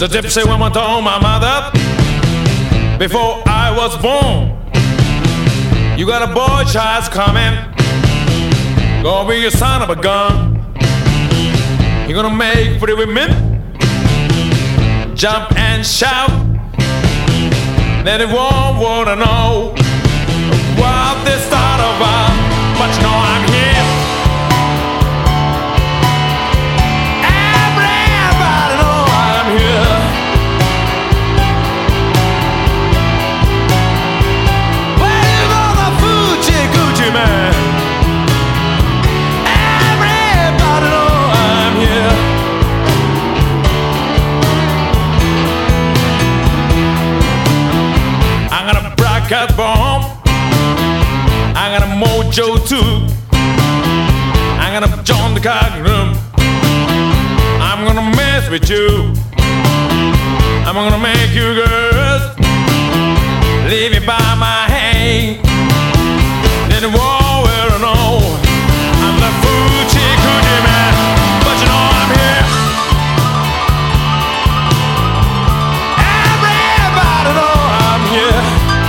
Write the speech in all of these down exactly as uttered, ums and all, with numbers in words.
The gypsy woman told my mother before I was born, you got a boy child's coming, gonna be a son of a gun. You're gonna make pretty women jump and shout. Then they won't wanna know what this thought about, but you know I'm here. Everybody know I'm here. Where you go, the Fuji Gucci man? Everybody know I'm here. I got a bracket bomb, I got a mojo too, I got a John the cock room. I'm gonna mess with you, I'm gonna make you girls leave me by my hand. Then the war will know I'm the Fuji Gucci man, but you know I'm here. Everybody know I'm here.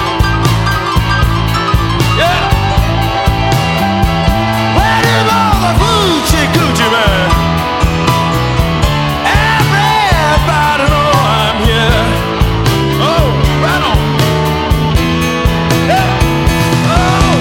Yeah. Where do you know the Fuji Gucci man? Everybody know I'm here. Oh, right on. Yeah. Oh.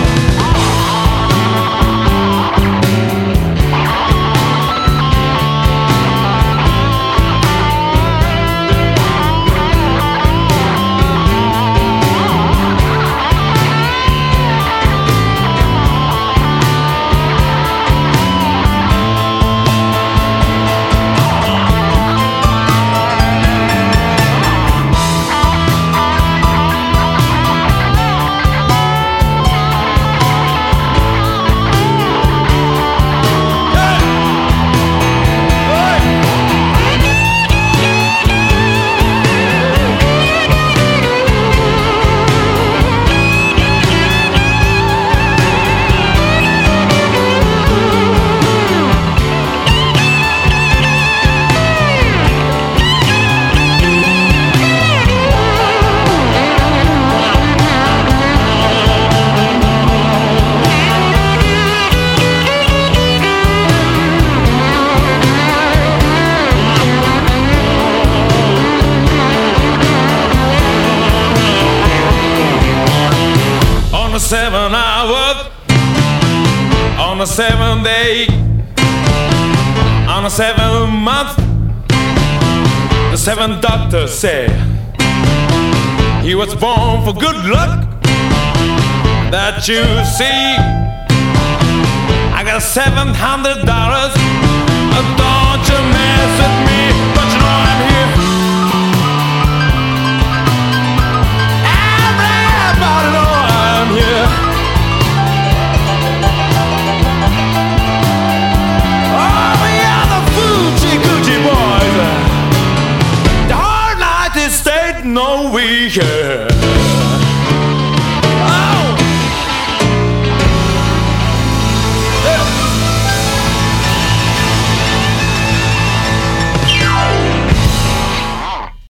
On the seven hour, on the seventh day, on the seventh month, the seventh doctor said he was born for good luck. That you see, I got seven hundred dollars